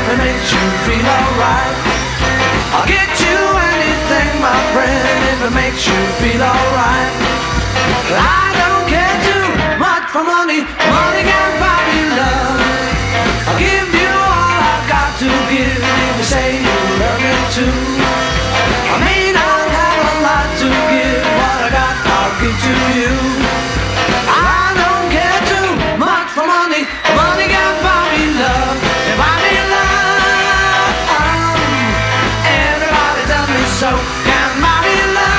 that makes you feel alright. I'll get you anything, my friend, if it makes you feel alright. I don't care too much for money. Money can't buy me love. I'll give you all I've got to give if you say you love me too. I may not have a lot to give, what I got I'll give to you. I don't care too much for money. Money can't buy me love. If I need love, everybody tell me so. Can't buy me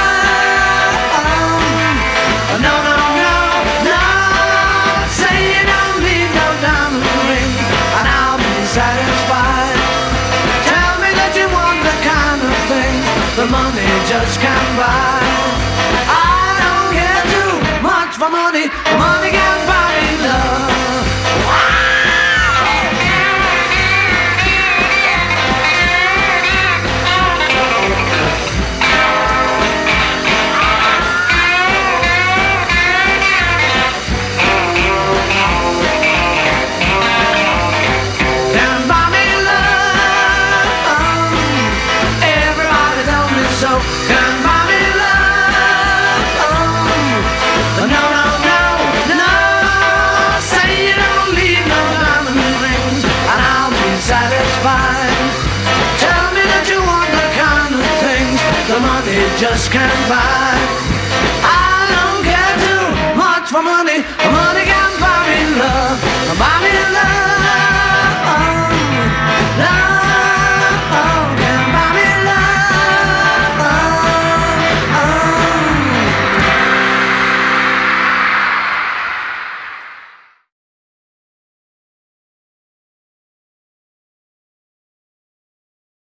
love. No, no, no, no. Say you don't need no diamond ring, and I'll be satisfied. Tell me that you want the kind of thing the money just can't buy. I don't care too much for money. Money can't buy me love. Can't buy me love. Everybody tell me so. Can't buy me love. No, no, no, no. Say you don't need no diamond rings, and I'll be satisfied. Tell me that you want the kind of things the money just can't buy. I don't care too much for money. Money can't buy me love. Buy me love.